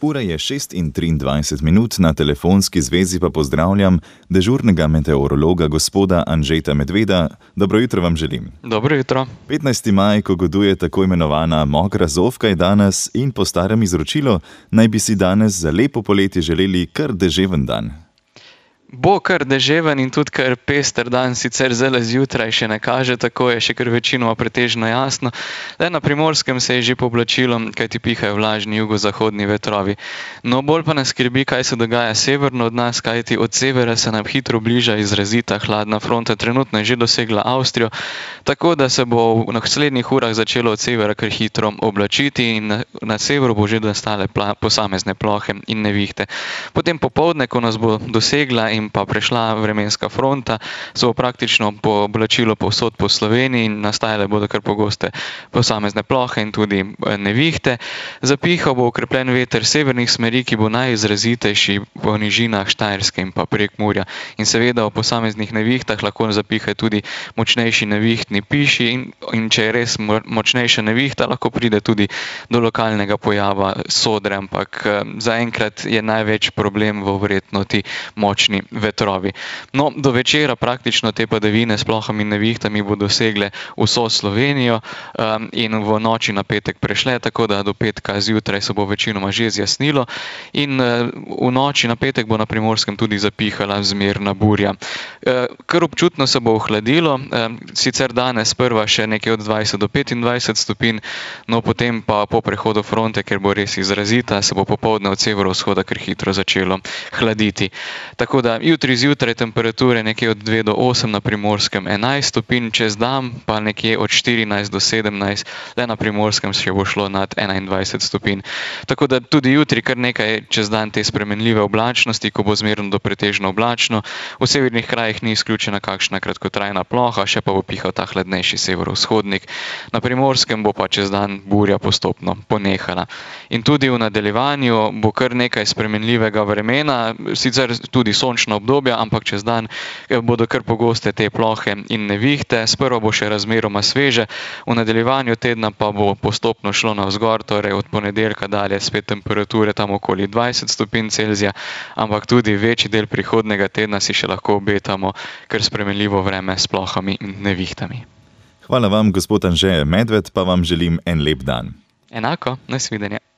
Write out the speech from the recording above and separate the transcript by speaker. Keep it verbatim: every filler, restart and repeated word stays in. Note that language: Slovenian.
Speaker 1: Ura je šest in triindvajset minut, na telefonski zvezi pa pozdravljam dežurnega meteorologa gospoda Anžeta Medveda. Dobro jutro vam želim.
Speaker 2: Dobro jutro.
Speaker 1: petnajsti maj, ko goduje tako imenovana mokra zofka, je danes in po starem izročilu naj bi si danes za lepo poletje želeli kar deževen dan.
Speaker 2: Bo kar deževen in tudi kar pester dan, sicer zdajle zjutraj še ne kaže, tako je še kar večinoma pretežno jasno. Le na Primorskem se je že pooblačilo, kajti pihajo vlažni jugozahodni vetrovi. No, bolj pa nas skrbi, kaj se dogaja severno od nas, kajti od severa se nam hitro bliža izrazita hladna fronta, trenutno je že dosegla Avstrijo, tako da se bo v naslednjih urah začelo od severa kar hitro oblačiti in na, na severu bo že nastale pla, posamezne plohe in nevihte. Potem popoldne, ko nas bo dosegla in pa prešla vremenska fronta, se bo praktično pooblačilo povsod po Sloveniji in nastajale bodo kar pogoste posamezne plohe in tudi nevihte. Zapihal bo okrepljen veter severnih smeri, ki bo najizrazitejši po nižinah Štajerske in pa Prekmurja. In seveda v posameznih nevihtah lahko zapihajo tudi močnejši nevihtni piši in, in če je res močnejša nevihta, lahko pride tudi do lokalnega pojava sodre, ampak zaenkrat je največ problem v verjetno ti močni vetrovi. No, do večera praktično te padavine s plohami in nevihtami bo dosegle vso Slovenijo um, in v noči na petek prešle, tako da do petka zjutraj se bo večinoma že zjasnilo in uh, v noči na petek bo na Primorskem tudi zapihala zmerna burja. Uh, kar občutno se bo ohladilo, um, sicer danes prva še nekaj od dvajset do petindvajset stopinj, no potem pa po prehodu fronte, ker bo res izrazita, se bo popoldne od severovzhoda kar hitro začelo hladiti. Tako da jutri zjutraj temperature nekje od dve do osem, na Primorskem enajst stopinj, čez dan pa nekje od štirinajst do sedemnajst, le na Primorskem še bo šlo nad enaindvajset stopinj. Tako da tudi jutri kar nekaj čez dan te spremenljive oblačnosti, ko bo zmerno do pretežno oblačno. V severnih krajih ni izključena kakšna kratkotrajna ploha, še pa bo pihal ta hladnejši severovzhodnik. Na Primorskem bo pa čez dan burja postopno ponehala. In tudi v nadaljevanju bo kar nekaj spremenljivega vremena, sicer tudi sončna obdobja, ampak čez dan bodo kar pogoste te plohe in nevihte. Sprva bo še razmeroma sveže, v nadaljevanju tedna pa bo postopno šlo navzgor, torej od ponedeljka dalje spet temperature tam okoli dvajset stopinj Celzija, ampak tudi večji del prihodnega tedna si še lahko obetamo kar spremenljivo vreme s plohami in nevihtami.
Speaker 1: Hvala vam, gospod Anže Medved, pa vam želim en lep dan.
Speaker 2: Enako, nasvidenje.